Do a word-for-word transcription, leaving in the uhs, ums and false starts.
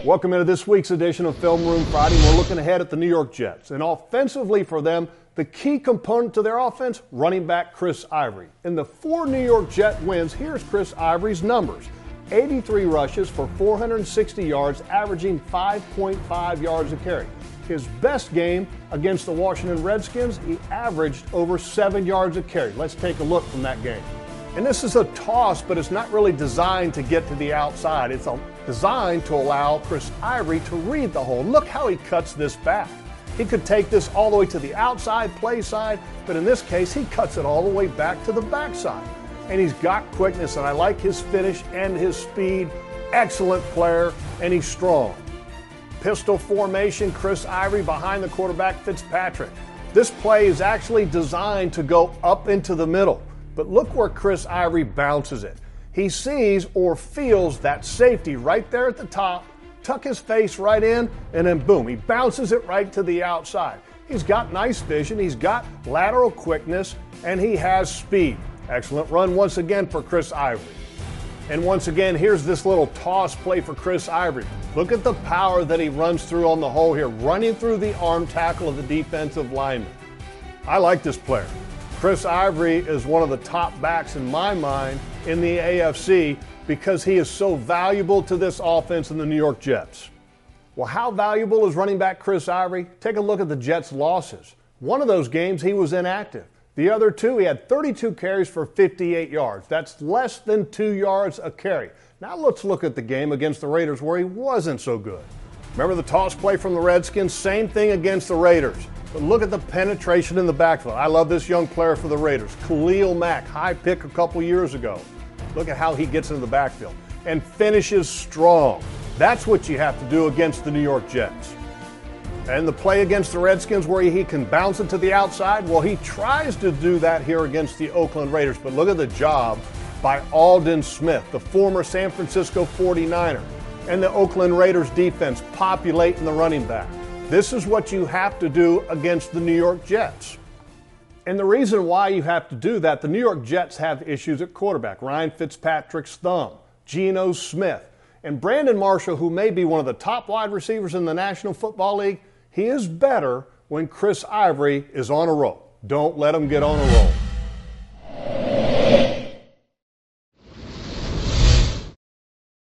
Welcome into this week's edition of Film Room Friday. We're looking ahead at the New York Jets. And offensively for them, the key component to their offense, running back Chris Ivory. In the four New York Jet wins, here's Chris Ivory's numbers. eighty-three rushes for four hundred sixty yards, averaging five point five yards a carry. His best game against the Washington Redskins, he averaged over seven yards a carry. Let's take a look from that game. And this is a toss, but it's not really designed to get to the outside. It's designed to allow Chris Ivory to read the hole. Look how he cuts this back. He could take this all the way to the outside play side, but in this case, he cuts it all the way back to the backside. And he's got quickness, and I like his finish and his speed. Excellent player, and he's strong. Pistol formation, Chris Ivory behind the quarterback, Fitzpatrick. This play is actually designed to go up into the middle. But look where Chris Ivory bounces it. He sees or feels that safety right there at the top, tuck his face right in, and then boom, he bounces it right to the outside. He's got nice vision, he's got lateral quickness, and he has speed. Excellent run once again for Chris Ivory. And once again, here's this little toss play for Chris Ivory. Look at the power that he runs through on the hole here, running through the arm tackle of the defensive lineman. I like this player. Chris Ivory is one of the top backs in my mind in the A F C because he is so valuable to this offense in the New York Jets. Well, how valuable is running back Chris Ivory? Take a look at the Jets' losses. One of those games he was inactive. The other two, he had thirty-two carries for fifty-eight yards. That's less than two yards a carry. Now let's look at the game against the Raiders where he wasn't so good. Remember the toss play from the Redskins? Same thing against the Raiders. But look at the penetration in the backfield. I love this young player for the Raiders. Khalil Mack, high pick a couple years ago. Look at how he gets into the backfield and finishes strong. That's what you have to do against the New York Jets. And the play against the Redskins where he can bounce it to the outside, well, he tries to do that here against the Oakland Raiders. But look at the job by Aldon Smith, the former San Francisco forty-niner, and the Oakland Raiders defense populating the running back. This is what you have to do against the New York Jets. And the reason why you have to do that, the New York Jets have issues at quarterback. Ryan Fitzpatrick's thumb, Geno Smith, and Brandon Marshall, who may be one of the top wide receivers in the National Football League, he is better when Chris Ivory is on a roll. Don't let him get on a roll.